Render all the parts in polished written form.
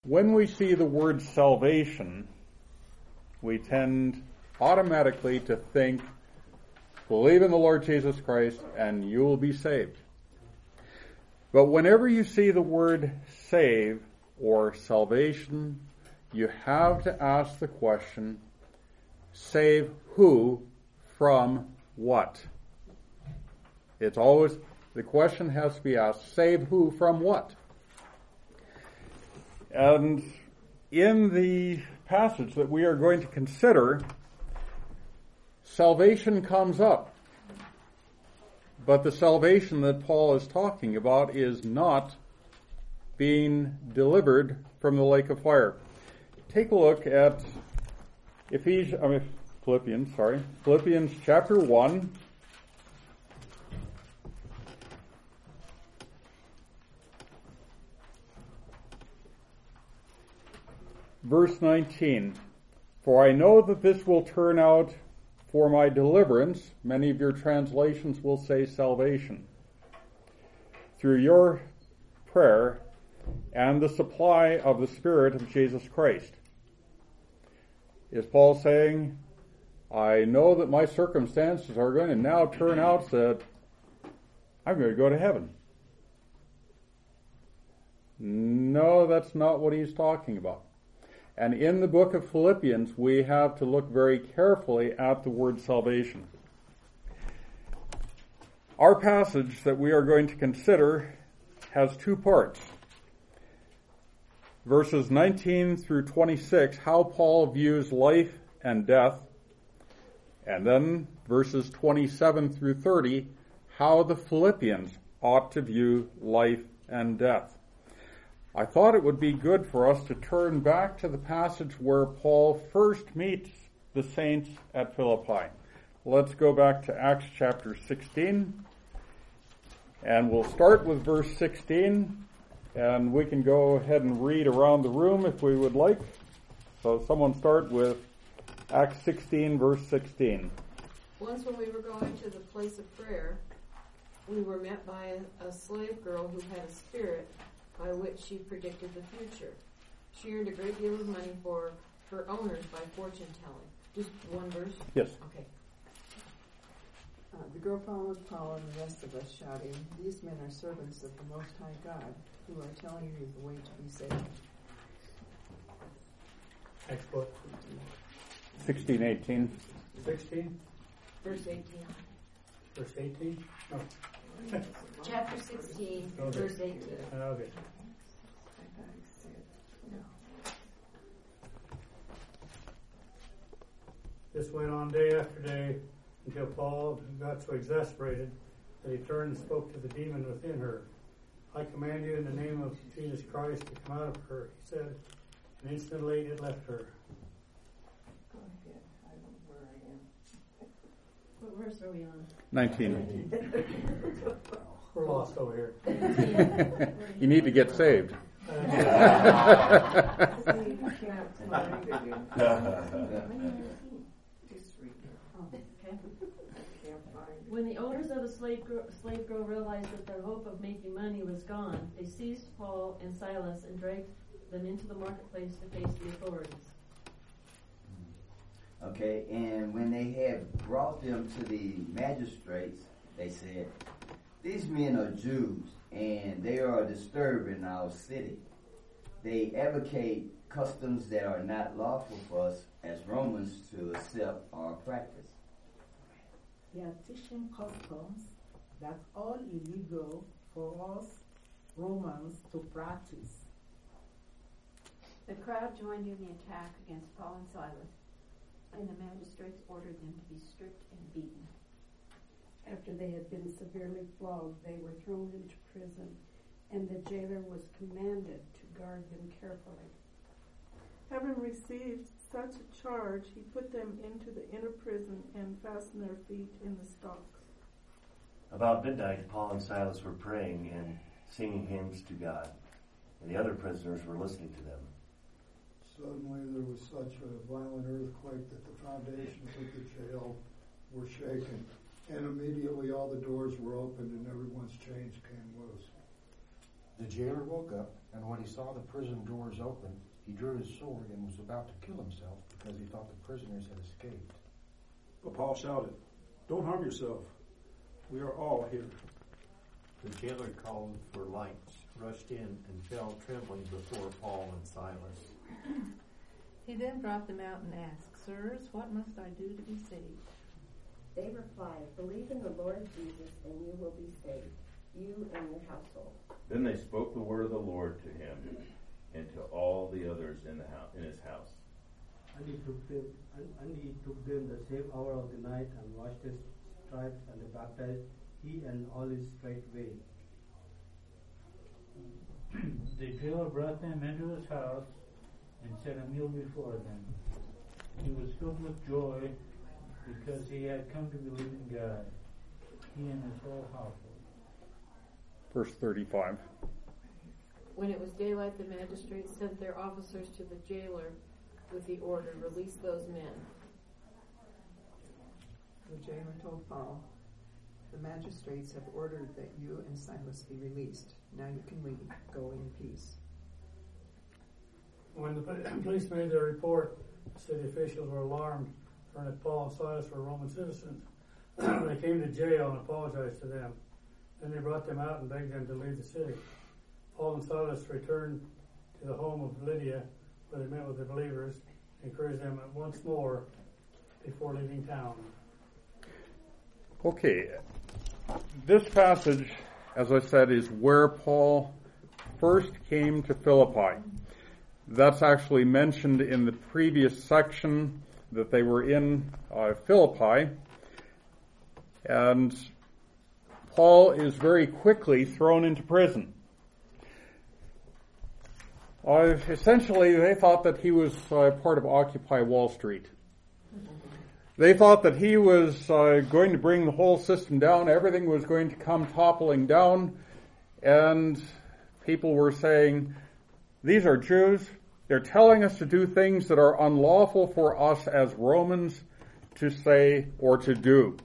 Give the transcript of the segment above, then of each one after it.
When we see the word salvation, we tend automatically to think, believe in the Lord Jesus Christ and you will be saved. But whenever you see the word save or salvation, you have to ask the question, save who from what? It's always, the question has to be asked, save who from what? And in the passage that we are going to consider, salvation comes up. But the salvation that Paul is talking about is not being delivered from the lake of fire. Take a look at Philippians chapter 1. Verse 19, for I know that this will turn out for my deliverance, many of your translations will say salvation, through your prayer and the supply of the Spirit of Jesus Christ. Is Paul saying, I know that my circumstances are going to now turn out that I'm going to go to heaven? No, that's not what he's talking about. And in the book of Philippians, we have to look very carefully at the word salvation. Our passage that we are going to consider has two parts. Verses 19 through 26, how Paul views life and death. And then verses 27 through 30, how the Philippians ought to view life and death. I thought it would be good for us to turn back to the passage where Paul first meets the saints at Philippi. Let's go back to Acts chapter 16, and we'll start with verse 16, and we can go ahead and read around the room if we would like. So someone start with Acts 16, verse 16. Once when we were going to the place of prayer, we were met by a slave girl who had a spirit by which she predicted the future. She earned a great deal of money for her owners by fortune telling. Just one verse? Yes. Okay. The girl followed Paul and the rest of us, shouting, these men are servants of the Most High God, who are telling you the way to be saved. Next book. 16, 18. 16? Verse 18. Verse 18? No. Chapter 16, Okay. verse 18. Okay. This went on day after day until Paul got so exasperated that he turned and spoke to the demon within her. I command you in the name of Jesus Christ to come out of her, he said, and instantly it left her. Go ahead. I don't know where I am. What verse are we on? 19. We're lost over here. You need to get saved. When the owners of the slave girl realized that their hope of making money was gone, they seized Paul and Silas and dragged them into the marketplace to face the authorities. Okay, and when they had brought them to the magistrates, they said, these men are Jews, and they are disturbing our city. They advocate customs that are not lawful for us as Romans to accept or practice. They are teaching customs that are illegal for us Romans to practice. The crowd joined in the attack against Paul and Silas, and the magistrates ordered them to be stripped and beaten. After they had been severely flogged, they were thrown into prison, and the jailer was commanded to guard them carefully. Having received such a charge, he put them into the inner prison and fastened their feet in the stocks. About midnight, Paul and Silas were praying and singing hymns to God, and the other prisoners were listening to them. Suddenly there was such a violent earthquake that the foundations of the jail were shaken, and immediately all the doors were opened and everyone's chains came loose. The jailer woke up, and when he saw the prison doors open, he drew his sword and was about to kill himself because he thought the prisoners had escaped. But Paul shouted, "Don't harm yourself. We are all here." The jailer called for lights, rushed in, and fell trembling before Paul and Silas. He then brought them out and asked, "Sirs, what must I do to be saved?" They replied, "Believe in the Lord Jesus, and you will be saved, you and your household." Then they spoke the word of the Lord to him and to all the others in his house. And he took them the same hour of the night and washed his stripes and baptized he and all his straightway. The jailer brought them into his house and set a meal before them. He was filled with joy because he had come to believe in God, he and his whole household. Verse 35. When it was daylight, the magistrates sent their officers to the jailer with the order, "Release those men." The jailer told Paul, "The magistrates have ordered that you and Silas be released. Now you can leave. Go in peace." When the police made their report, the city officials were alarmed, learned that Paul and Silas were Roman citizens. They came to jail and apologized to them. Then they brought them out and begged them to leave the city. Paul and Silas returned to the home of Lydia, where they met with the believers, and encouraged them once more before leaving town. Okay, this passage, as I said, is where Paul first came to Philippi. That's actually mentioned in the previous section that they were in Philippi. And Paul is very quickly thrown into prison. Essentially, they thought that he was part of Occupy Wall Street. They thought that he was going to bring the whole system down. Everything was going to come toppling down. And people were saying, these are Jews. They're telling us to do things that are unlawful for us as Romans to say or to do.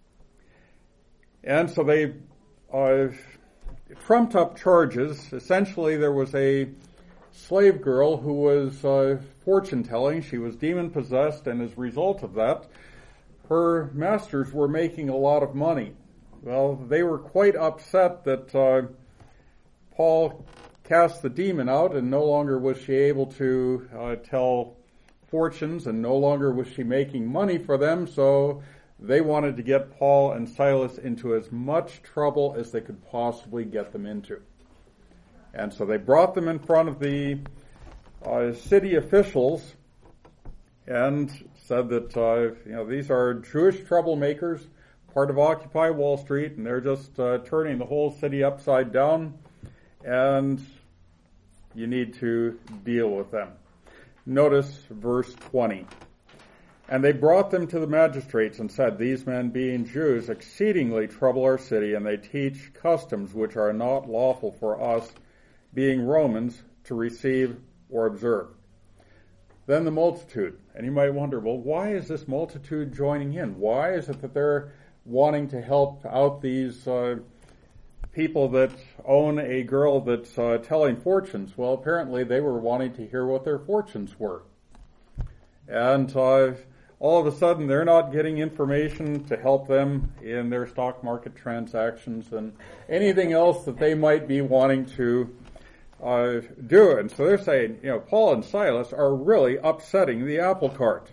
And so they trumped up charges. Essentially, there was a slave girl who was fortune-telling. She was demon-possessed, and as a result of that, her masters were making a lot of money. Well, they were quite upset that Paul cast the demon out, and no longer was she able to tell fortunes, and no longer was she making money for them, so they wanted to get Paul and Silas into as much trouble as they could possibly get them into. And so they brought them in front of the city officials and said that these are Jewish troublemakers, part of Occupy Wall Street, and they're just turning the whole city upside down, and you need to deal with them. Notice verse 20. And they brought them to the magistrates and said, "These men, being Jews, exceedingly trouble our city, and they teach customs which are not lawful for us, being Romans, to receive or observe." Then the multitude, and you might wonder, well, why is this multitude joining in? Why is it that they're wanting to help out these people that own a girl that's telling fortunes? Well, apparently they were wanting to hear what their fortunes were. And all of a sudden they're not getting information to help them in their stock market transactions and anything else that they might be wanting to do. And so they're saying, Paul and Silas are really upsetting the apple cart.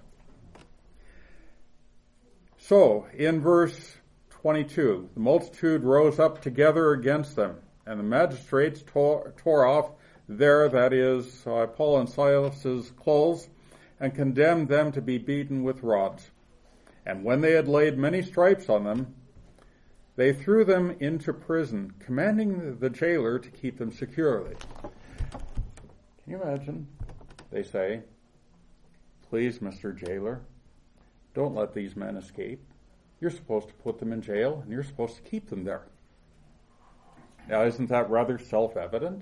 So in verse 22, the multitude rose up together against them, and the magistrates tore off that is, Paul and Silas's clothes, and condemned them to be beaten with rods. And when they had laid many stripes on them, they threw them into prison, commanding the jailer to keep them securely. Can you imagine? They say, "Please, Mr. Jailer, don't let these men escape. You're supposed to put them in jail, and you're supposed to keep them there." Now, isn't that rather self-evident?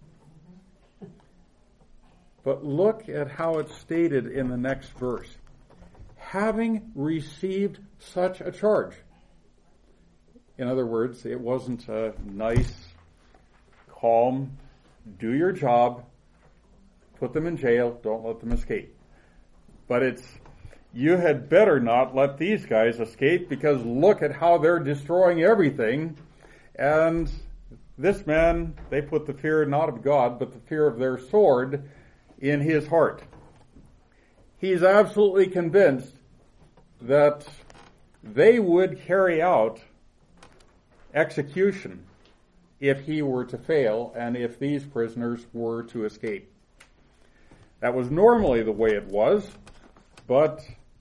But look at how it's stated in the next verse. Having received such a charge. In other words, it wasn't a nice, calm, do your job, put them in jail, don't let them escape. But you had better not let these guys escape, because look at how they're destroying everything. And this man, they put the fear not of God, but the fear of their sword in his heart. He's absolutely convinced that they would carry out execution if he were to fail and if these prisoners were to escape. That was normally the way it was, but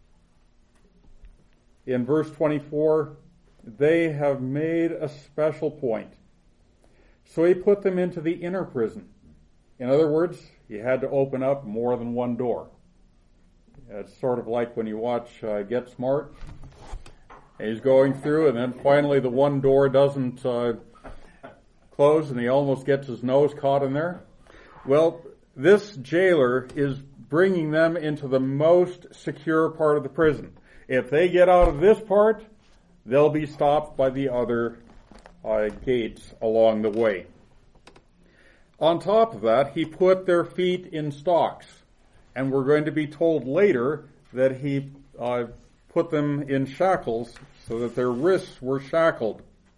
in verse 24, they have made a special point. So he put them into the inner prison. In other words, he had to open up more than one door. It's sort of like when you watch Get Smart. He's going through, and then finally the one door doesn't close, and he almost gets his nose caught in there. Well, this jailer is bringing them into the most secure part of the prison. If they get out of this part, they'll be stopped by the other gates along the way. On top of that, he put their feet in stocks. And we're going to be told later that he put them in shackles so that their wrists were shackled.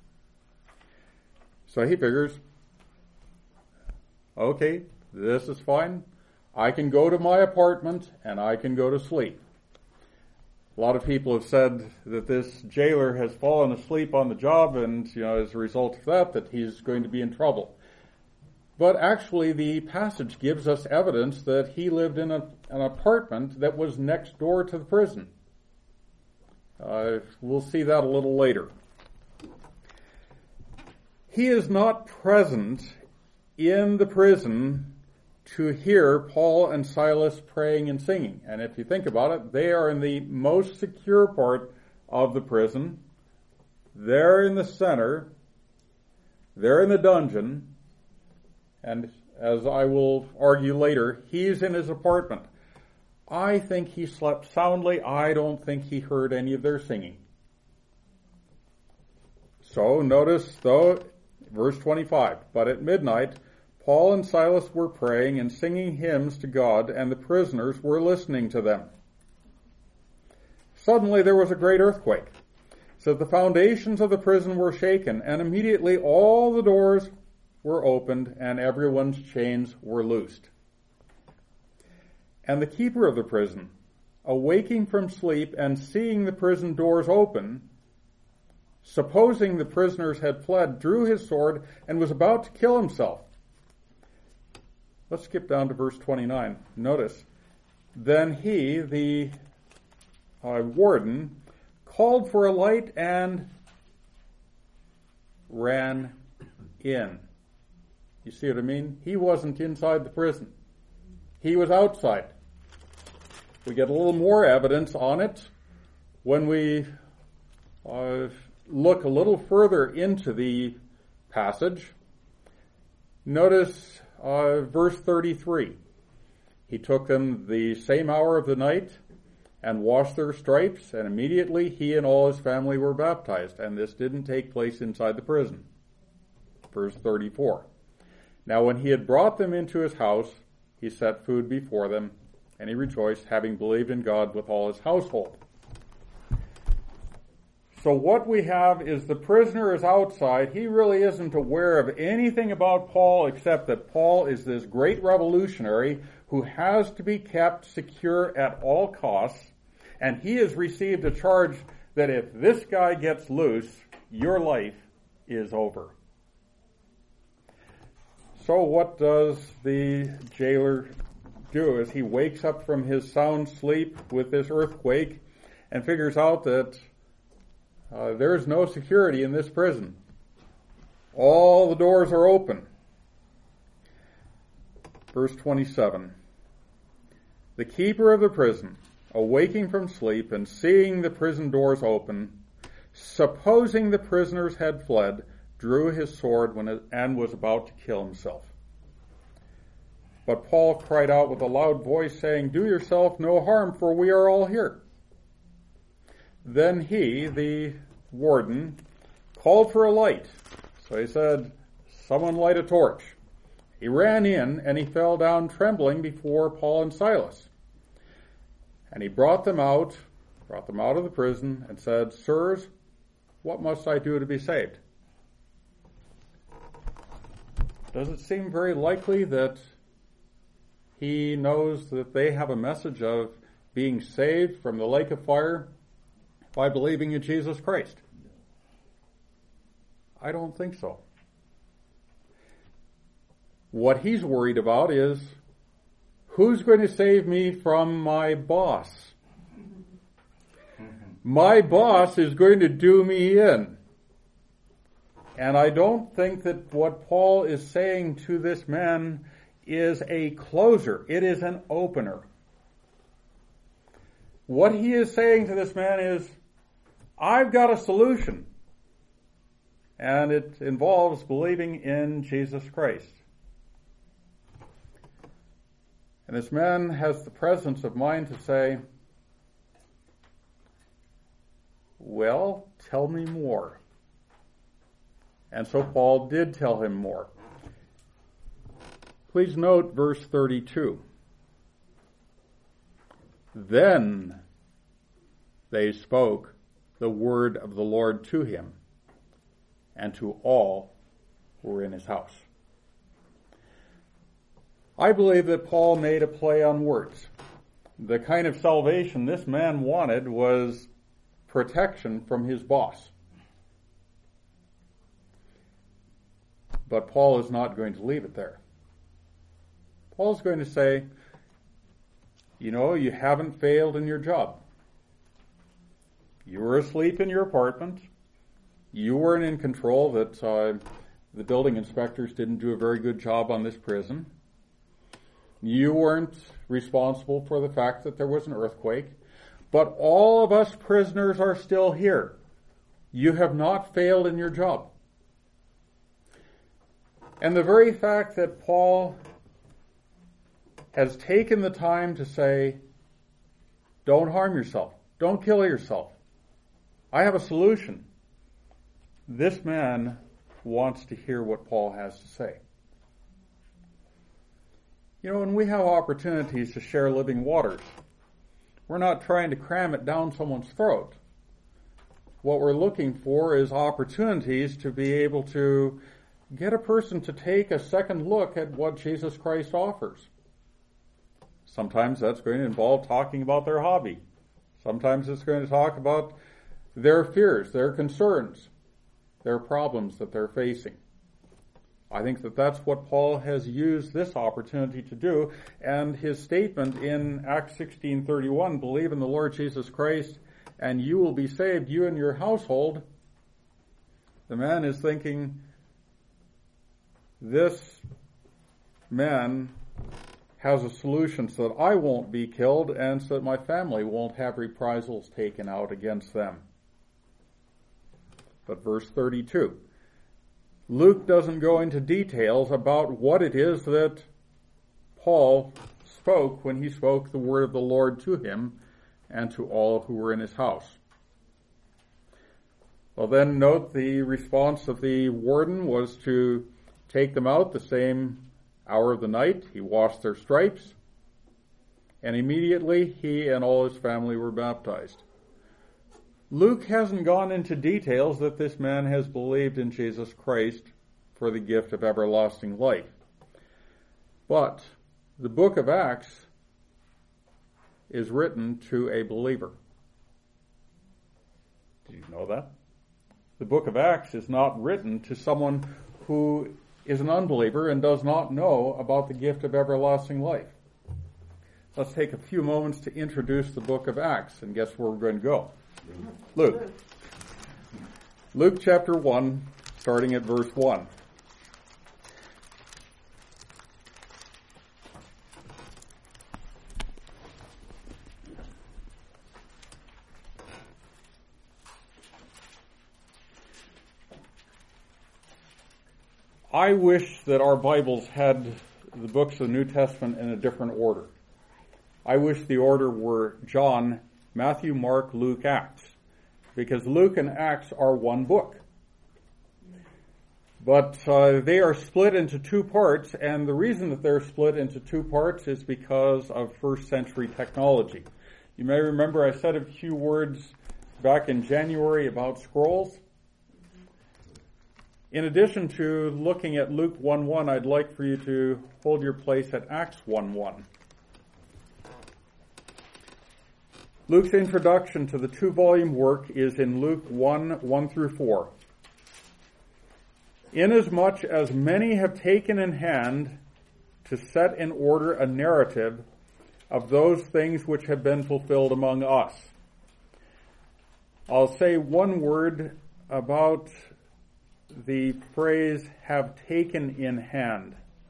So he figures, okay, this is fine. I can go to my apartment and I can go to sleep. A lot of people have said that this jailer has fallen asleep on the job, and as a result of that he's going to be in trouble. But actually, the passage gives us evidence that he lived in an apartment that was next door to the prison. We'll see that a little later. He is not present in the prison to hear Paul and Silas praying and singing. And if you think about it, they are in the most secure part of the prison. They're in the center. They're in the dungeon. And as I will argue later, he's in his apartment. I think he slept soundly. I don't think he heard any of their singing. So notice, though, verse 25, but at midnight, Paul and Silas were praying and singing hymns to God, and the prisoners were listening to them. Suddenly there was a great earthquake, so the foundations of the prison were shaken, and immediately all the doors were opened, and everyone's chains were loosed. And the keeper of the prison, awaking from sleep and seeing the prison doors open, supposing the prisoners had fled, drew his sword and was about to kill himself. Let's skip down to verse 29. Notice, then he, the warden, called for a light and ran in. You see what I mean? He wasn't inside the prison. He was outside. We get a little more evidence on it when we look a little further into the passage. Notice verse 33. He took them the same hour of the night and washed their stripes, and immediately he and all his family were baptized. And this didn't take place inside the prison. Verse 34. Now when he had brought them into his house, he set food before them, and he rejoiced, having believed in God with all his household. So what we have is the prisoner is outside. He really isn't aware of anything about Paul except that Paul is this great revolutionary who has to be kept secure at all costs, and he has received a charge that if this guy gets loose, your life is over. So what does the jailer do? As he wakes up from his sound sleep with this earthquake and figures out that there's no security in this prison. All the doors are open. Verse 27. The keeper of the prison, awaking from sleep and seeing the prison doors open, supposing the prisoners had fled, drew his sword and was about to kill himself. But Paul cried out with a loud voice, saying, "Do yourself no harm, for we are all here." Then he, the warden, called for a light. So he said, someone light a torch. He ran in and he fell down trembling before Paul and Silas. And he brought them out of the prison and said, Sirs, what must I do to be saved? Does it seem very likely that he knows that they have a message of being saved from the lake of fire by believing in Jesus Christ? I don't think so. What he's worried about is, who's going to save me from my boss? My boss is going to do me in. And I don't think that what Paul is saying to this man is a closer. It is an opener. What he is saying to this man is, I've got a solution. And it involves believing in Jesus Christ. And this man has the presence of mind to say, well, tell me more. And so Paul did tell him more. Please note verse 32. Then they spoke the word of the Lord to him and to all who were in his house. I believe that Paul made a play on words. The kind of salvation this man wanted was protection from his boss. But Paul is not going to leave it there. Paul's going to say, you know, you haven't failed in your job. You were asleep in your apartment. You weren't in control that the building inspectors didn't do a very good job on this prison. You weren't responsible for the fact that there was an earthquake. But all of us prisoners are still here. You have not failed in your job. And the very fact that Paul has taken the time to say, don't harm yourself. Don't kill yourself. I have a solution. This man wants to hear what Paul has to say. You know, when we have opportunities to share living waters, we're not trying to cram it down someone's throat. What we're looking for is opportunities to be able to get a person to take a second look at what Jesus Christ offers. Sometimes that's going to involve talking about their hobby. Sometimes it's going to talk about their fears, their concerns, their problems that they're facing. I think that that's what Paul has used this opportunity to do, and his statement in Acts 16:31, believe in the Lord Jesus Christ and you will be saved, you and your household. The man is thinking, this man has a solution so that I won't be killed and so that my family won't have reprisals taken out against them. But verse 32. Luke doesn't go into details about what it is that Paul spoke when he spoke the word of the Lord to him and to all who were in his house. Well, then note the response of the warden was to take them out the same hour of the night. He washed their stripes, and immediately he and all his family were baptized. Luke hasn't gone into details that this man has believed in Jesus Christ for the gift of everlasting life. But the book of Acts is written to a believer. Did you know that? The book of Acts is not written to someone who is an unbeliever and does not know about the gift of everlasting life. Let's take a few moments to introduce the book of Acts, and guess where we're going to go? Luke chapter 1, starting at verse 1. I wish that our Bibles had the books of the New Testament in a different order. I wish the order were John, Matthew, Mark, Luke, Acts, because Luke and Acts are one book. But they are split into two parts, and the reason that they're split into two parts is because of first century technology. You may remember I said a few words back in January about scrolls. In addition to looking at Luke 1:1, I'd like for you to hold your place at Acts 1:1. Luke's introduction to the two-volume work is in Luke 1:1 through 4. Inasmuch as many have taken in hand to set in order a narrative of those things which have been fulfilled among us. I'll say one word about the phrase have taken in hand.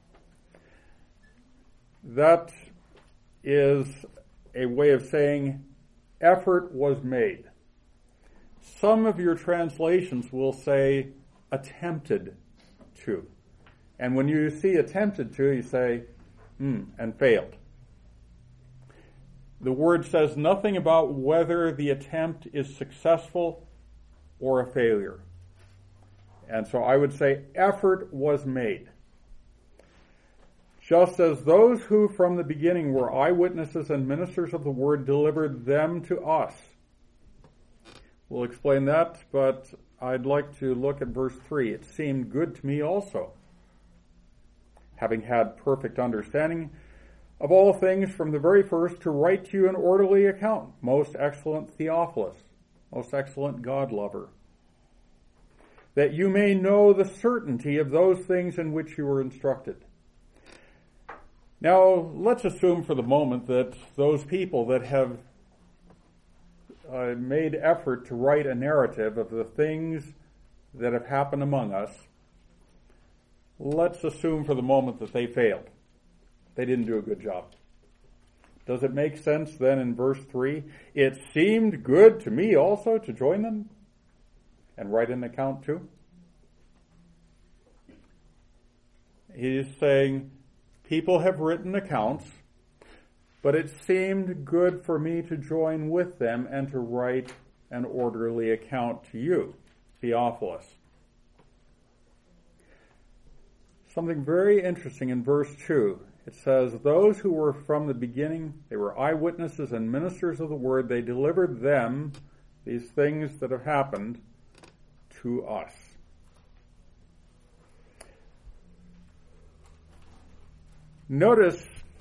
That is a way of saying effort was made. Some of your translations will say attempted to. And when you see attempted to, you say, and failed. The word says nothing about whether the attempt is successful or a failure. And so I would say effort was made. Just as those who from the beginning were eyewitnesses and ministers of the word delivered them to us. We'll explain that, but I'd like to look at verse 3. It seemed good to me also, having had perfect understanding of all things from the very first, to write to you an orderly account, most excellent Theophilus, most excellent God-lover, that you may know the certainty of those things in which you were instructed. Now, let's assume for the moment that those people that have made effort to write a narrative of the things that have happened among us, let's assume for the moment that they failed. They didn't do a good job. Does it make sense then in verse 3? It seemed good to me also to join them and write an account too. He's saying, people have written accounts, but it seemed good for me to join with them and to write an orderly account to you, Theophilus. Something very interesting in verse 2. It says, those who were from the beginning, they were eyewitnesses and ministers of the word, they delivered them, these things that have happened, to us. Notice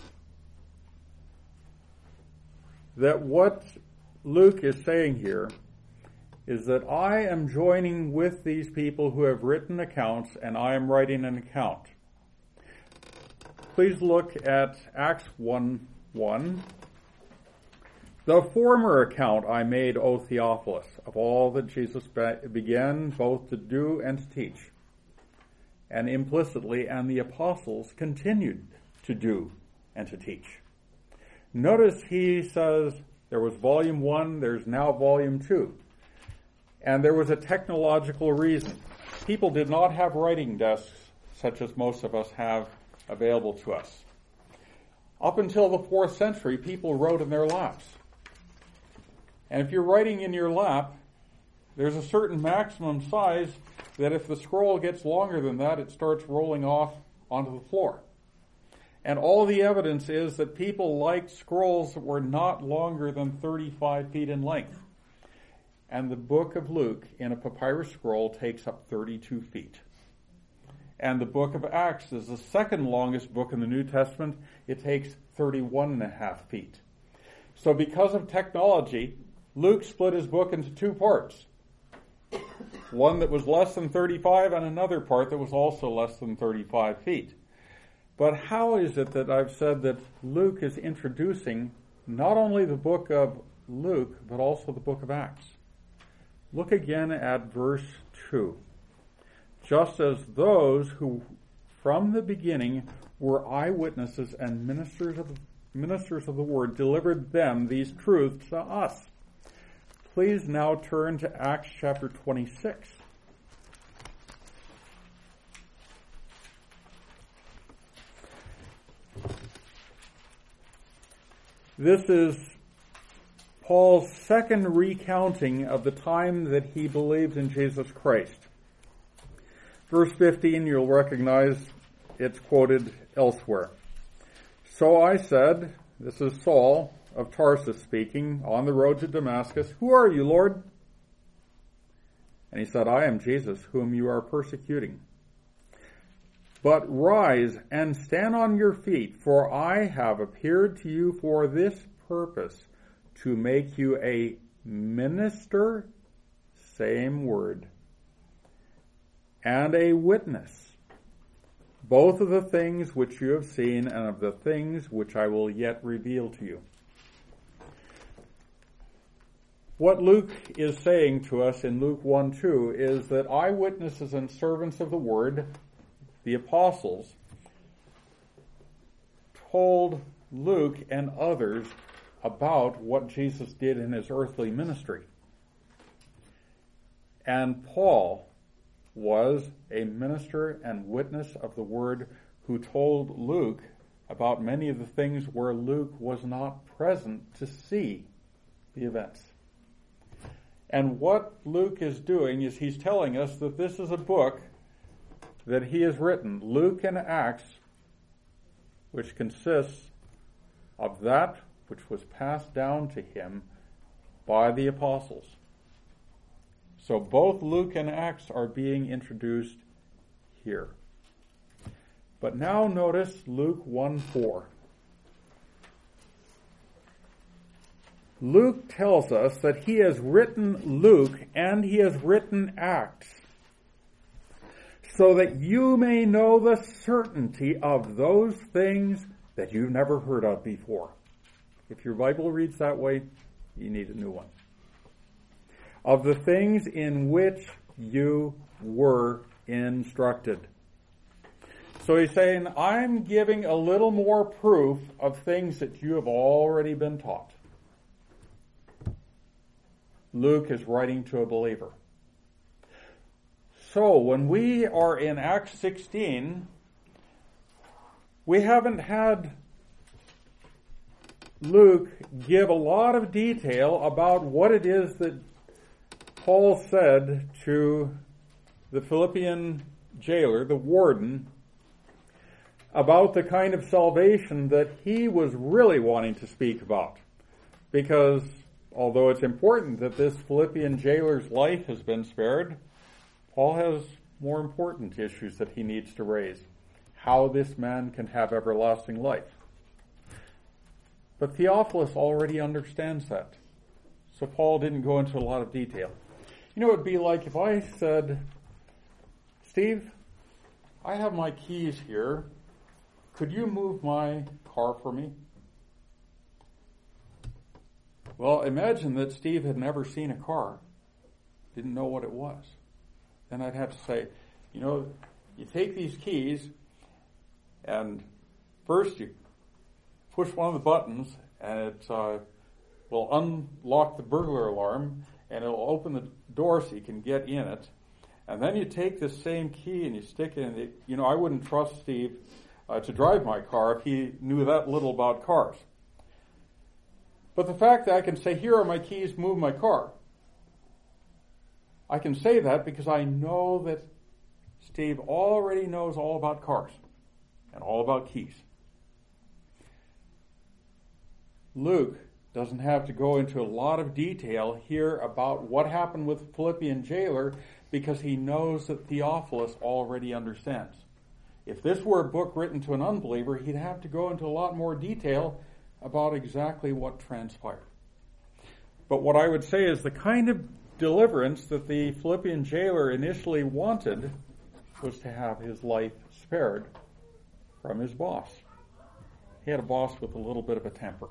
that what Luke is saying here is that I am joining with these people who have written accounts, and I am writing an account. Please look at Acts 1:1. The former account I made, O Theophilus, of all that Jesus began both to do and to teach, and implicitly, and the apostles continued to do and to teach. Notice he says there was volume 1, there's now volume 2. And there was a technological reason. People did not have writing desks such as most of us have available to us. Up until the 4th century, people wrote in their laps. And if you're writing in your lap, there's a certain maximum size that if the scroll gets longer than that, it starts rolling off onto the floor. And all the evidence is that people liked scrolls that were not longer than 35 feet in length. And the book of Luke in a papyrus scroll takes up 32 feet. And the book of Acts is the second longest book in the New Testament. It takes 31.5 feet. So because of technology, Luke split his book into two parts. One that was less than 35 and another part that was also less than 35 feet. But how is it that I've said that Luke is introducing not only the book of Luke, but also the book of Acts? Look again at verse 2. Just as those who from the beginning were eyewitnesses and ministers of the word delivered them these truths to us. Please now turn to Acts chapter 26. This is Paul's second recounting of the time that he believed in Jesus Christ. verse 15, you'll recognize it's quoted elsewhere. So I said, this is Saul of Tarsus speaking, on the road to Damascus, "Who are you, Lord?" And he said, "I am Jesus, whom you are persecuting. But rise and stand on your feet, for I have appeared to you for this purpose, to make you a minister," same word, "and a witness, both of the things which you have seen and of the things which I will yet reveal to you." What Luke is saying to us in Luke 1:2 is that eyewitnesses and servants of the word, the apostles, told Luke and others about what Jesus did in his earthly ministry. And Paul was a minister and witness of the word who told Luke about many of the things where Luke was not present to see the events. And what Luke is doing is he's telling us that this is a book that he has written, Luke and Acts, which consists of that which was passed down to him by the apostles. So both Luke and Acts are being introduced here. But now notice Luke 1:4. Luke tells us that he has written Luke and he has written Acts so that you may know the certainty of those things that you've never heard of before. If your Bible reads that way, you need a new one. Of the things in which you were instructed. So he's saying, I'm giving a little more proof of things that you have already been taught. Luke is writing to a believer. So when we are in Acts 16, we haven't had Luke give a lot of detail about what it is that Paul said to the Philippian jailer, the warden, about the kind of salvation that he was really wanting to speak about. Because although it's important that this Philippian jailer's life has been spared, Paul has more important issues that he needs to raise. How this man can have everlasting life. But Theophilus already understands that. So Paul didn't go into a lot of detail. You know, it would be like if I said, Steve, I have my keys here. Could you move my car for me? Well, imagine that Steve had never seen a car, didn't know what it was. Then I'd have to say, you know, you take these keys and first you push one of the buttons and it will unlock the burglar alarm and it'll open the door so you can get in it. And then you take this same key and you stick it in it. You know, I wouldn't trust Steve to drive my car if he knew that little about cars. But the fact that I can say, here are my keys, move my car. I can say that because I know that Steve already knows all about cars and all about keys. Luke doesn't have to go into a lot of detail here about what happened with the Philippian jailer because he knows that Theophilus already understands. If this were a book written to an unbeliever, he'd have to go into a lot more detail about exactly what transpired. But what I would say is the kind of deliverance that the Philippian jailer initially wanted was to have his life spared from his boss. He had a boss with a little bit of a temper.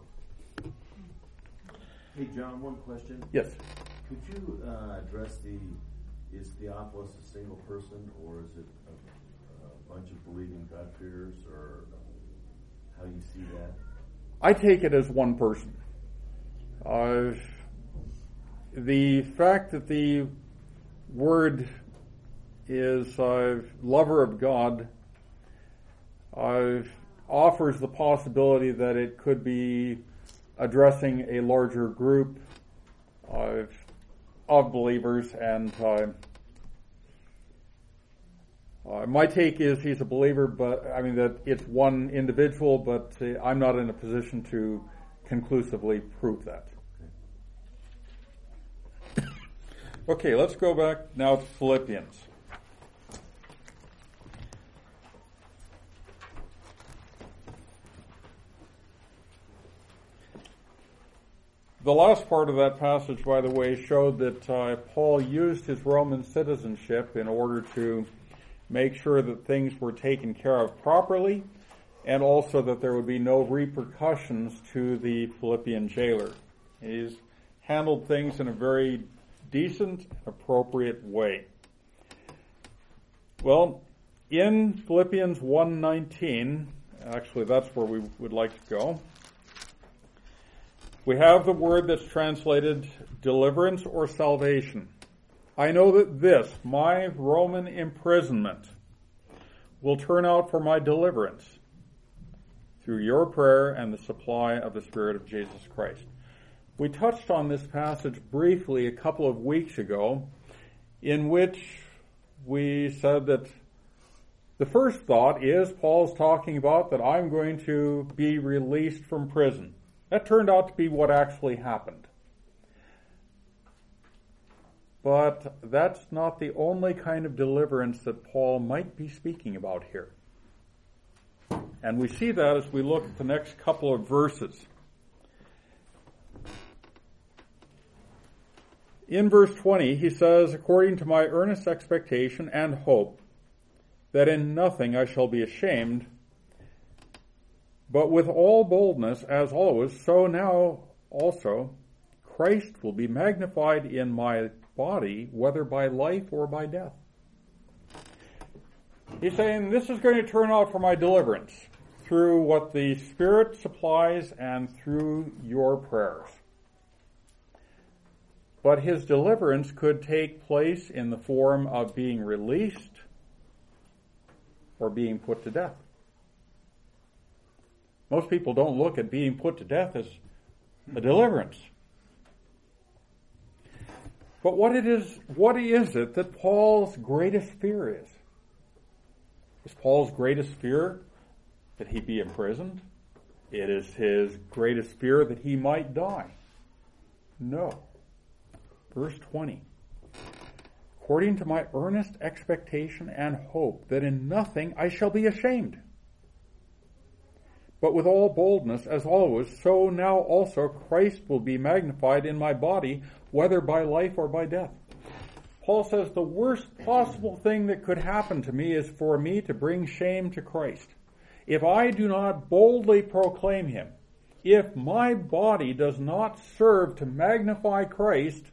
Hey John, one question. Yes. Could you address is Theophilus a single person or is it a bunch of believing God-fearers or how you see that? I take it as one person. The fact that the word is lover of God offers the possibility that it could be addressing a larger group of believers, and My take is he's a believer, but I mean that it's one individual, but I'm not in a position to conclusively prove that. Okay, let's go back now to Philippians. The last part of that passage, by the way, showed that Paul used his Roman citizenship in order to make sure that things were taken care of properly, and also that there would be no repercussions to the Philippian jailer. He's handled things in a very decent, appropriate way. Well, in Philippians 1:19, actually that's where we would like to go, we have the word that's translated deliverance or salvation. I know that this, my Roman imprisonment, will turn out for my deliverance through your prayer and the supply of the Spirit of Jesus Christ. We touched on this passage briefly a couple of weeks ago, in which we said that the first thought is Paul's talking about that I'm going to be released from prison. That turned out to be what actually happened. But that's not the only kind of deliverance that Paul might be speaking about here. And we see that as we look at the next couple of verses. In verse 20, he says, according to my earnest expectation and hope, that in nothing I shall be ashamed, but with all boldness, as always, so now also Christ will be magnified in my body, whether by life or by death. He's saying this is going to turn out for my deliverance through what the Spirit supplies and through your prayers. But his deliverance could take place in the form of being released or being put to death. Most people don't look at being put to death as a deliverance. But what is it that Paul's greatest fear is? Is Paul's greatest fear that he be imprisoned? It is his greatest fear that he might die. No. Verse 20. According to my earnest expectation and hope that in nothing I shall be ashamed, but with all boldness, as always, so now also Christ will be magnified in my body, whether by life or by death. Paul says the worst possible thing that could happen to me is for me to bring shame to Christ. If I do not boldly proclaim him, if my body does not serve to magnify Christ,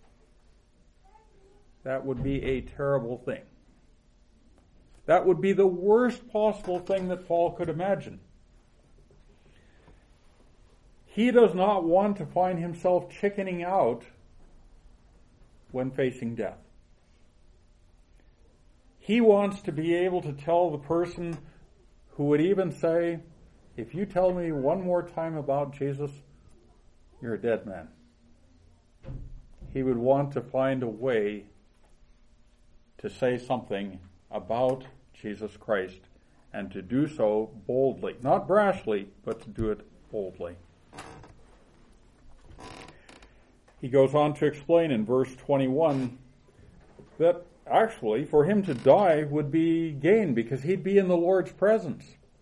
that would be a terrible thing. That would be the worst possible thing that Paul could imagine. He does not want to find himself chickening out when facing death. He wants to be able to tell the person who would even say, if you tell me one more time about Jesus, you're a dead man. He would want to find a way to say something about Jesus Christ and to do so boldly. Not brashly, but to do it boldly. He goes on to explain in verse 21 that actually for him to die would be gain because he'd be in the Lord's presence.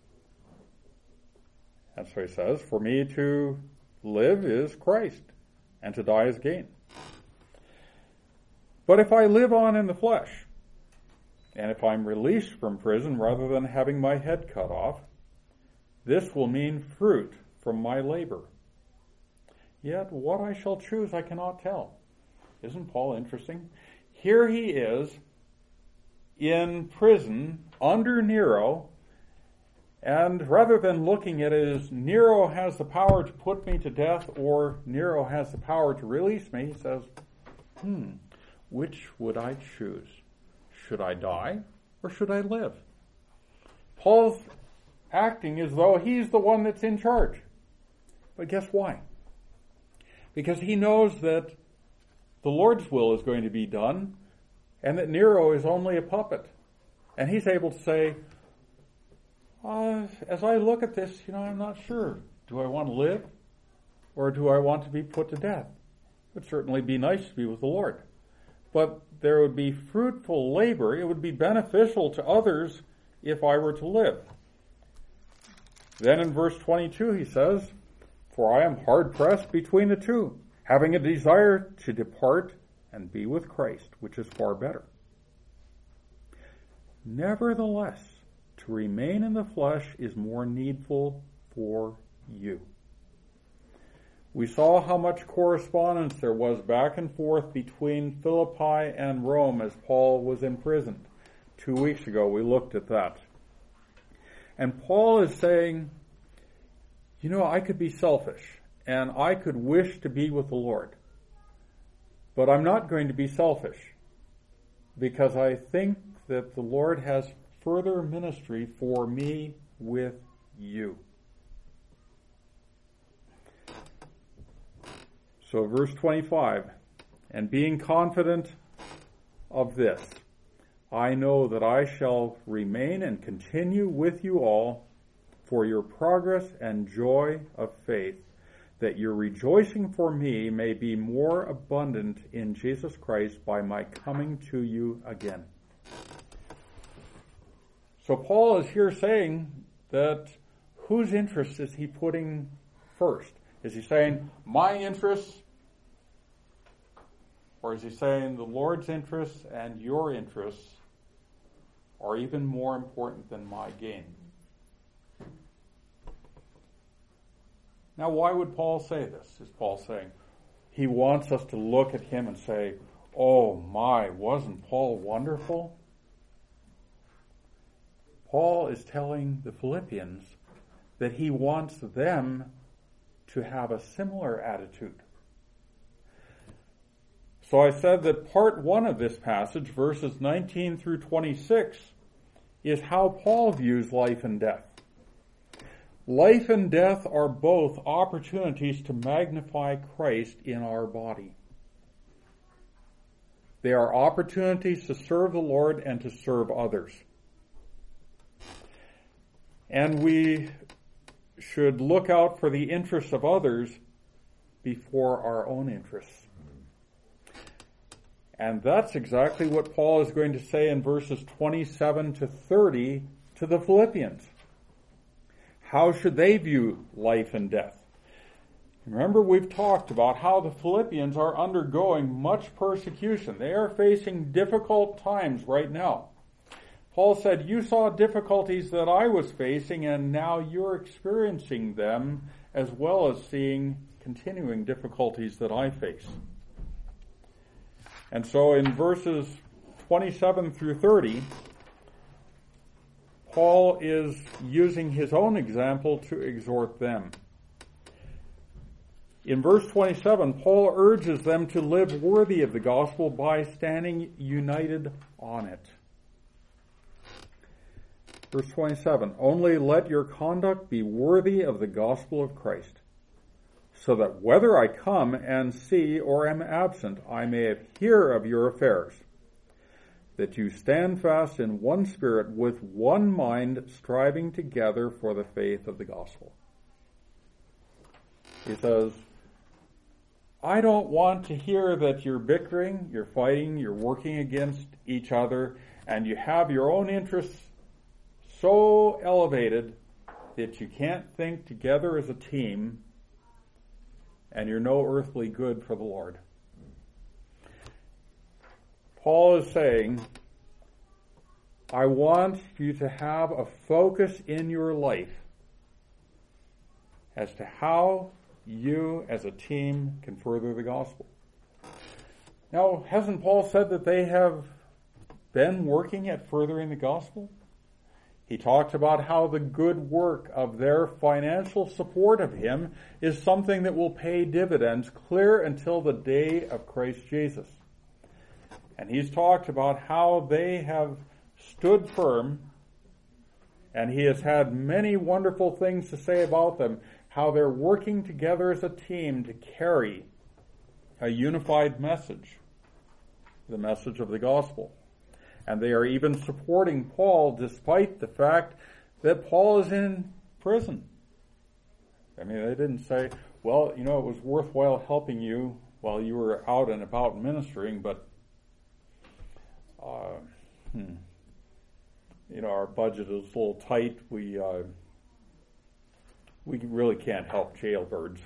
That's what he says, for me to live is Christ and to die is gain. But if I live on in the flesh, and if I'm released from prison rather than having my head cut off, this will mean fruit from my labor. Yet what I shall choose I cannot tell. Isn't Paul interesting? Here he is in prison under Nero, and rather than looking at it as Nero has the power to put me to death or Nero has the power to release me, he says, which would I choose? Should I die or should I live? Paul's acting as though he's the one that's in charge. But guess why? Because he knows that the Lord's will is going to be done and that Nero is only a puppet. And he's able to say, as I look at this, I'm not sure. Do I want to live or do I want to be put to death? It would certainly be nice to be with the Lord. But there would be fruitful labor. It would be beneficial to others if I were to live. Then in verse 22 he says, for I am hard pressed between the two, having a desire to depart and be with Christ, which is far better. Nevertheless, to remain in the flesh is more needful for you. We saw how much correspondence there was back and forth between Philippi and Rome as Paul was imprisoned. 2 weeks ago we looked at that. And Paul is saying, I could be selfish and I could wish to be with the Lord. But I'm not going to be selfish because I think that the Lord has further ministry for me with you. So verse 25, and being confident of this, I know that I shall remain and continue with you all for your progress and joy of faith, that your rejoicing for me may be more abundant in Jesus Christ by my coming to you again. So Paul is here saying that whose interest is he putting first? Is he saying my interests? Or is he saying the Lord's interests and your interests are even more important than my gain? Now, why would Paul say this? Is Paul saying he wants us to look at him and say, oh my, wasn't Paul wonderful? Paul is telling the Philippians that he wants them to have a similar attitude. So I said that part 1 of this passage, verses 19 through 26, is how Paul views life and death. Life and death are both opportunities to magnify Christ in our body. They are opportunities to serve the Lord and to serve others. And we should look out for the interests of others before our own interests. And that's exactly what Paul is going to say in verses 27 to 30 to the Philippians. How should they view life and death? Remember, we've talked about how the Philippians are undergoing much persecution. They are facing difficult times right now. Paul said, you saw difficulties that I was facing, and now you're experiencing them as well as seeing continuing difficulties that I face. And so in verses 27 through 30, Paul is using his own example to exhort them. In verse 27, Paul urges them to live worthy of the gospel by standing united on it. Verse 27, only let your conduct be worthy of the gospel of Christ, so that whether I come and see or am absent, I may hear of your affairs, that you stand fast in one spirit with one mind, striving together for the faith of the gospel. He says, I don't want to hear that you're bickering, you're fighting, you're working against each other, and you have your own interests so elevated that you can't think together as a team, and you're no earthly good for the Lord. Paul is saying, I want you to have a focus in your life as to how you as a team can further the gospel. Now, hasn't Paul said that they have been working at furthering the gospel? He talked about how the good work of their financial support of him is something that will pay dividends clear until the day of Christ Jesus. And he's talked about how they have stood firm, and he has had many wonderful things to say about them, how they're working together as a team to carry a unified message, the message of the gospel. And they are even supporting Paul despite the fact that Paul is in prison. I mean, they didn't say, well, it was worthwhile helping you while you were out and about ministering, but, our budget is a little tight. We really can't help jailbirds.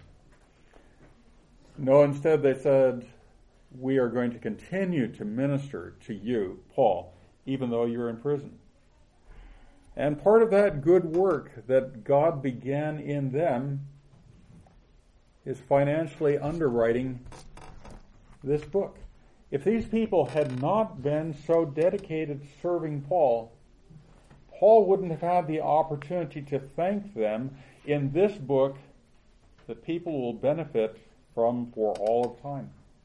No, instead they said, we are going to continue to minister to you, Paul, even though you're in prison. And part of that good work that God began in them is financially underwriting this book. If these people had not been so dedicated to serving Paul, Paul wouldn't have had the opportunity to thank them in this book that people will benefit from for all of time.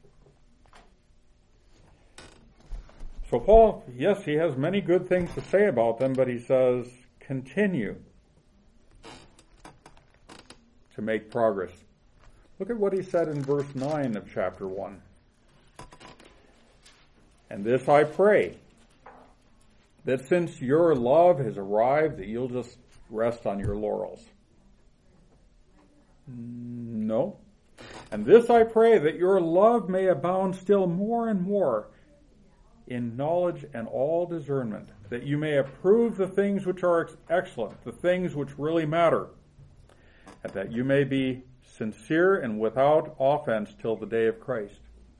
So Paul, yes, he has many good things to say about them, but he says, continue to make progress. Look at what he said in verse 9 of chapter 1. And this I pray, that since your love has arrived, that you'll just rest on your laurels. No. And this I pray, that your love may abound still more and more in knowledge and all discernment, that you may approve the things which are excellent, the things which really matter, and that you may be sincere and without offense till the day of Christ.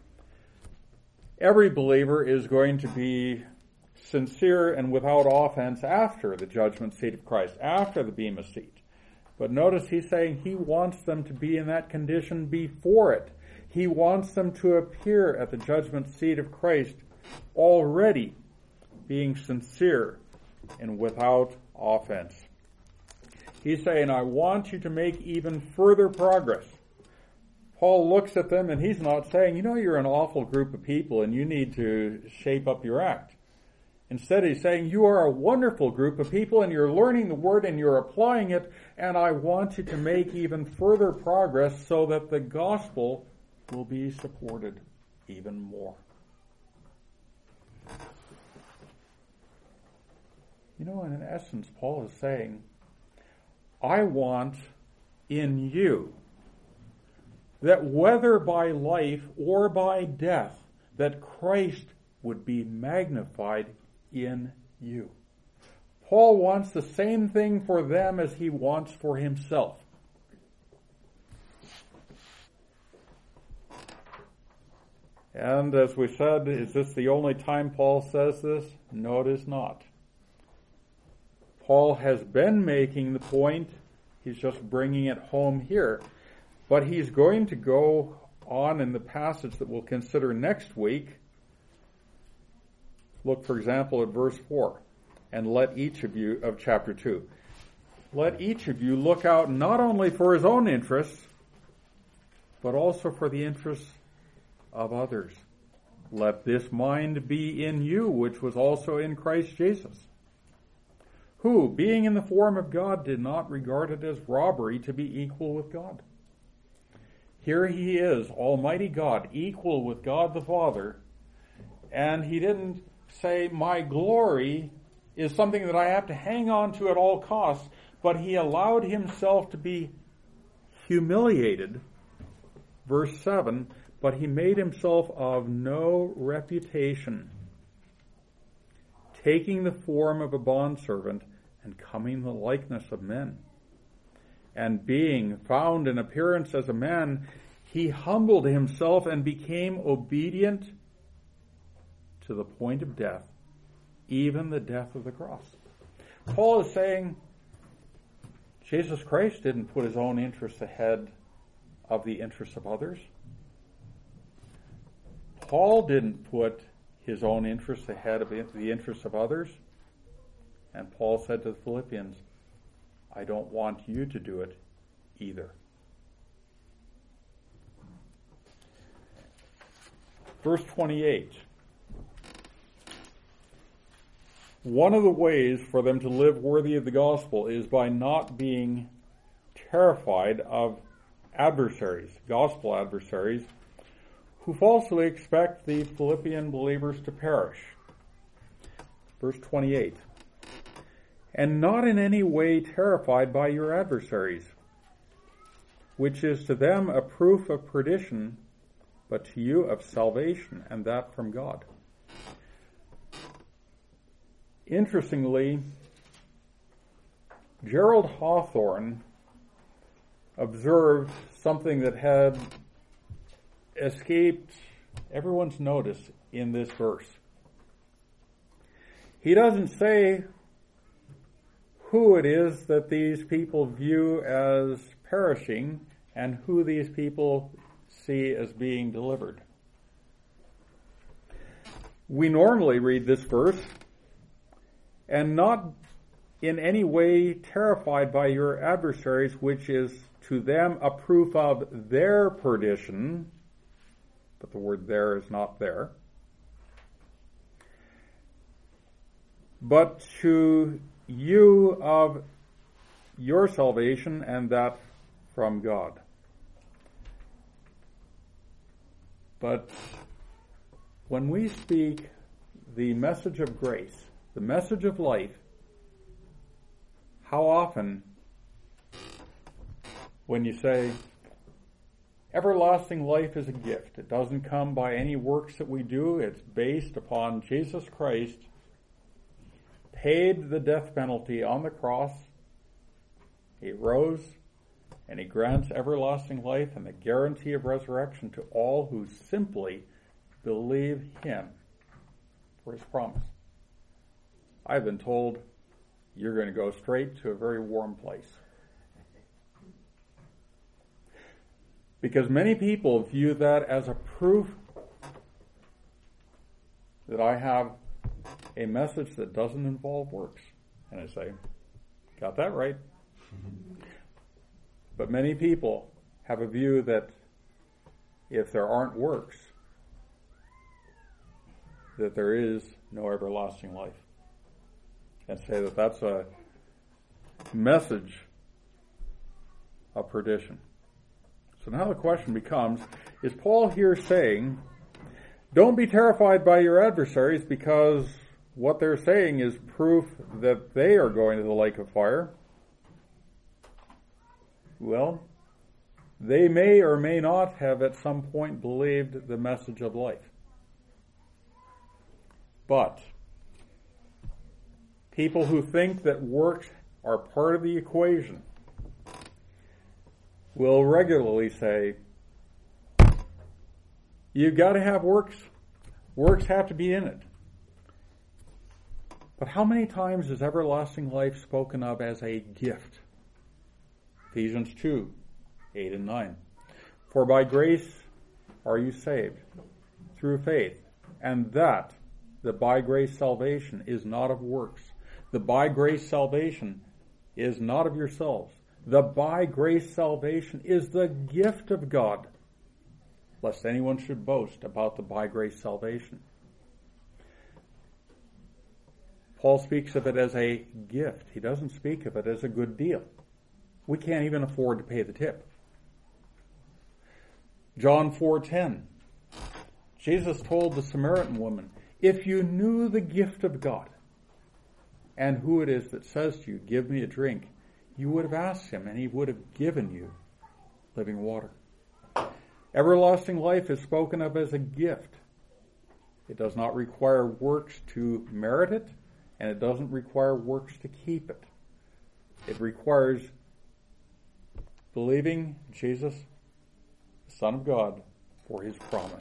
Every believer is going to be sincere and without offense after the judgment seat of Christ, after the bema seat. But notice he's saying he wants them to be in that condition before it. He wants them to appear at the judgment seat of Christ already being sincere and without offense. He's saying, I want you to make even further progress. Paul looks at them and he's not saying, you're an awful group of people and you need to shape up your act. Instead, he's saying, you are a wonderful group of people and you're learning the word and you're applying it, and I want you to make even further progress so that the gospel will be supported even more. In essence, Paul is saying, I want in you that whether by life or by death, that Christ would be magnified in you. Paul wants the same thing for them as he wants for himself. And as we said, is this the only time Paul says this? No, it is not. Paul has been making the point, he's just bringing it home here. But he's going to go on in the passage that we'll consider next week. Look, for example, at verse 4. And let each of you, of chapter 2, let each of you look out not only for his own interests, but also for the interests of others. Let this mind be in you, which was also in Christ Jesus, who, being in the form of God, did not regard it as robbery to be equal with God. Here he is, Almighty God, equal with God the Father, and he didn't say, my glory is something that I have to hang on to at all costs, but he allowed himself to be humiliated. Verse 7, but he made himself of no reputation, taking the form of a bondservant and coming in the likeness of men. And being found in appearance as a man, he humbled himself and became obedient to the point of death, even the death of the cross. Paul is saying Jesus Christ didn't put his own interests ahead of the interests of others. Paul didn't put his own interests ahead of the interests of others. And Paul said to the Philippians, I don't want you to do it either. Verse 28. One of the ways for them to live worthy of the gospel is by not being terrified of adversaries, gospel adversaries, who falsely expect the Philippian believers to perish. Verse 28. And not in any way terrified by your adversaries, which is to them a proof of perdition, but to you of salvation, and that from God. Interestingly, Gerald Hawthorne observed something that had escaped everyone's notice in this verse. He doesn't say who it is that these people view as perishing and who these people see as being delivered. We normally read this verse, and not in any way terrified by your adversaries, which is to them a proof of their perdition, but the word there is not there, but to you of your salvation, and that from God. But when we speak the message of grace, the message of life, how often when you say, everlasting life is a gift, it doesn't come by any works that we do, it's based upon Jesus Christ, paid the death penalty on the cross, he rose, and he grants everlasting life and the guarantee of resurrection to all who simply believe him for his promise. I've been told you're going to go straight to a very warm place. Because many people view that as a proof that I have a message that doesn't involve works. And I say, got that right. But many people have a view that if there aren't works, that there is no everlasting life. And say that that's a message of perdition. So now the question becomes, is Paul here saying, don't be terrified by your adversaries because what they're saying is proof that they are going to the lake of fire? Well, they may or may not have at some point believed the message of life. But people who think that works are part of the equation will regularly say, you've got to have works. Works have to be in it. But how many times is everlasting life spoken of as a gift? Ephesians 2, 8 and 9. For by grace are you saved, through faith, and that the by grace salvation is not of works. The by grace salvation is not of yourselves. The by grace salvation is the gift of God, lest anyone should boast about the by grace salvation. Paul speaks of it as a gift. He doesn't speak of it as a good deal. We can't even afford to pay the tip. John 4:10. Jesus told the Samaritan woman, if you knew the gift of God and who it is that says to you, give me a drink, you would have asked him and he would have given you living water. Everlasting life is spoken of as a gift. It does not require works to merit it, and it doesn't require works to keep it. It requires believing Jesus, the Son of God, for his promise.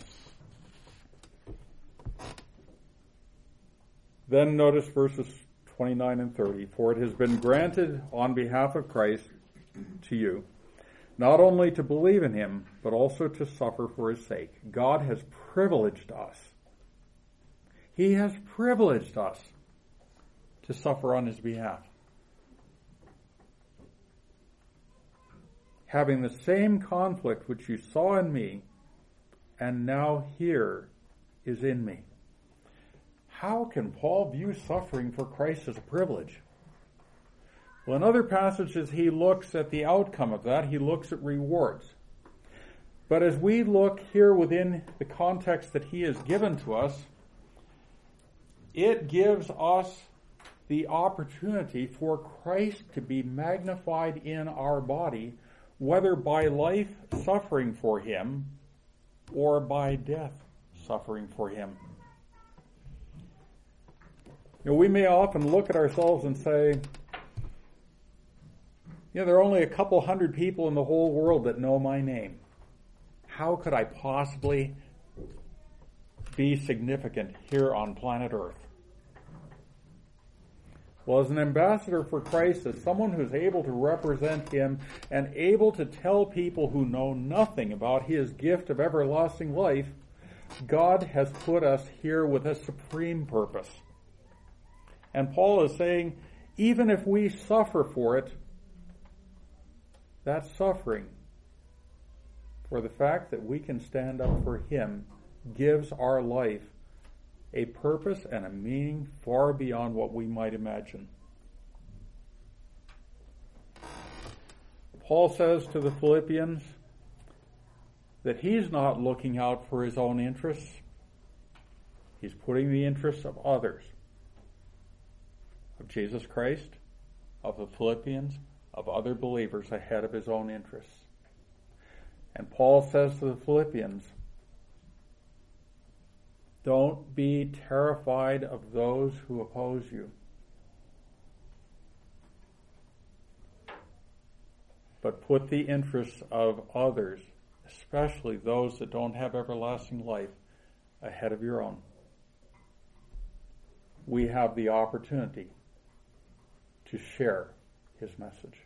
Then notice verses 29 and 30. For it has been granted on behalf of Christ to you, not only to believe in him, but also to suffer for his sake. God has privileged us. He has privileged us to suffer on his behalf. Having the same conflict which you saw in me, and now here is in me. How can Paul view suffering for Christ as a privilege? Well, in other passages, he looks at the outcome of that. He looks at rewards. But as we look here within the context that he has given to us, it gives us the opportunity for Christ to be magnified in our body, whether by life suffering for him or by death suffering for him. We may often look at ourselves and say, there are only a couple hundred people in the whole world that know my name. How could I possibly be significant here on planet Earth? Well, as an ambassador for Christ, as someone who's able to represent him and able to tell people who know nothing about his gift of everlasting life, God has put us here with a supreme purpose. And Paul is saying, even if we suffer for it, that suffering for the fact that we can stand up for him gives our life a purpose and a meaning far beyond what we might imagine. Paul says to the Philippians that he's not looking out for his own interests. He's putting the interests of others, of Jesus Christ, of the Philippians, of other believers ahead of his own interests. And Paul says to the Philippians, don't be terrified of those who oppose you, but put the interests of others, especially those that don't have everlasting life, ahead of your own. We have the opportunity to share his message.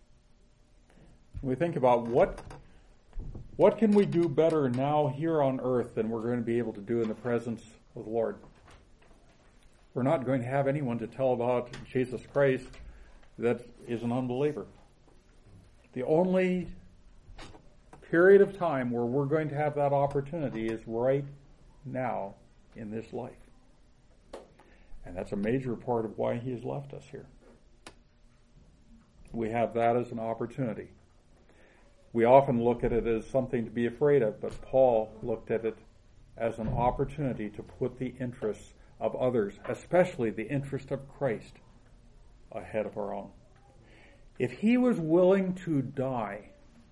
We think about what can we do better now here on earth than we're going to be able to do in the presence of the Lord? We're not going to have anyone to tell about Jesus Christ that is an unbeliever. The only period of time where we're going to have that opportunity is right now in this life. And that's a major part of why he has left us here. We have that as an opportunity. We often look at it as something to be afraid of, but Paul looked at it as an opportunity to put the interests of others, especially the interest of Christ, ahead of our own. If he was willing to die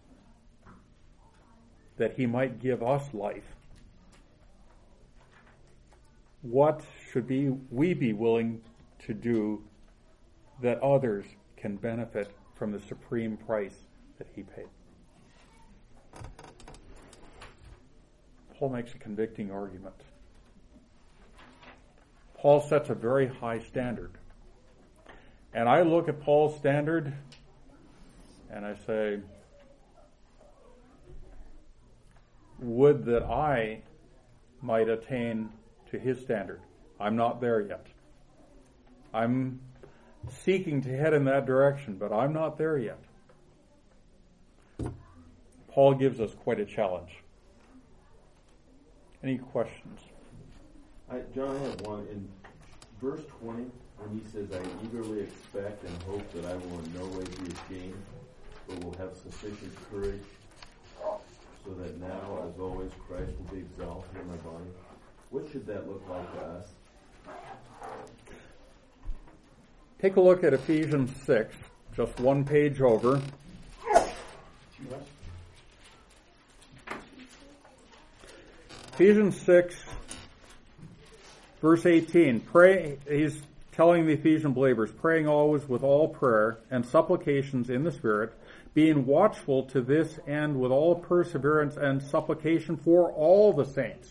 that he might give us life, what should we be willing to do that others can benefit from the supreme price that he paid? Paul makes a convicting argument. Paul sets a very high standard. And I look at Paul's standard and I say, would that I might attain to his standard. I'm not there yet. I'm seeking to head in that direction, but I'm not there yet. Paul gives us quite a challenge. Any questions? John, I have one. In verse 20, when he says, I eagerly expect and hope that I will in no way be ashamed, but will have sufficient courage, so that now, as always, Christ will be exalted in my body. What should that look like to us? Take a look at Ephesians 6, just one page over. Ephesians 6, verse 18. Pray, he's telling the Ephesian believers, praying always with all prayer and supplications in the Spirit, being watchful to this end with all perseverance and supplication for all the saints,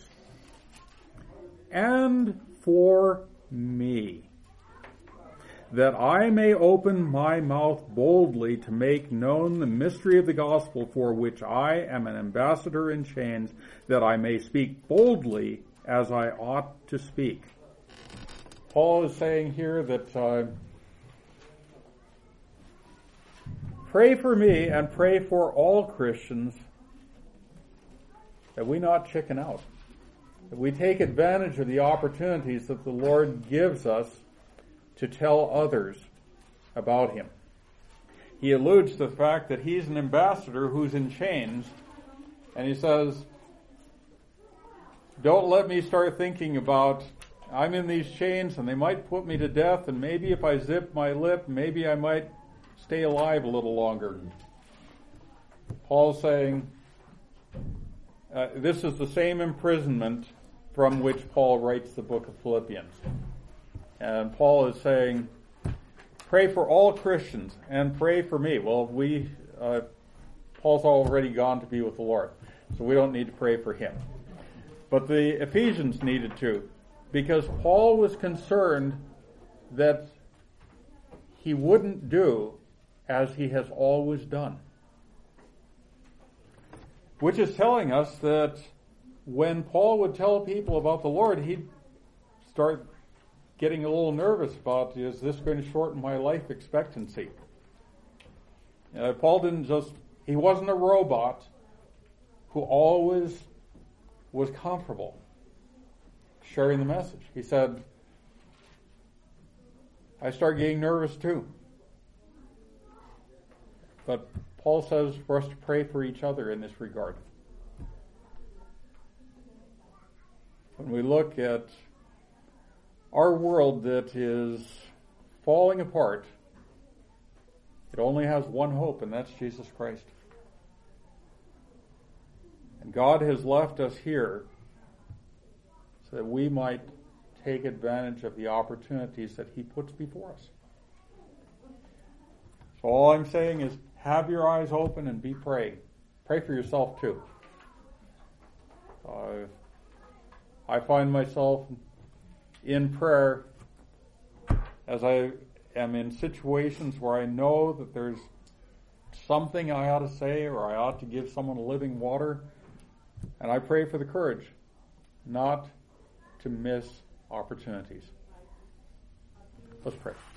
and for me, that I may open my mouth boldly to make known the mystery of the gospel, for which I am an ambassador in chains, that I may speak boldly as I ought to speak. Paul is saying here that pray for me and pray for all Christians that we not chicken out, that we take advantage of the opportunities that the Lord gives us to tell others about him. He alludes to the fact that he's an ambassador who's in chains, and he says, don't let me start thinking about I'm in these chains and they might put me to death, and maybe if I zip my lip, maybe I might stay alive a little longer. Paul's saying, this is the same imprisonment from which Paul writes the book of Philippians. And Paul is saying, pray for all Christians and pray for me. Well, Paul's already gone to be with the Lord, so we don't need to pray for him. But the Ephesians needed to, because Paul was concerned that he wouldn't do as he has always done. Which is telling us that when Paul would tell people about the Lord, he'd start getting a little nervous about, is this going to shorten my life expectancy? Paul he wasn't a robot who always was comfortable sharing the message. He said, I started getting nervous too. But Paul says for us to pray for each other in this regard. When we look at our world that is falling apart, it only has one hope, and that's Jesus Christ. And God has left us here so that we might take advantage of the opportunities that He puts before us. So all I'm saying is have your eyes open and be praying. Pray for yourself too. I find myself in prayer as I am in situations where I know that there's something I ought to say or I ought to give someone living water, and I pray for the courage not to miss opportunities. Let's pray.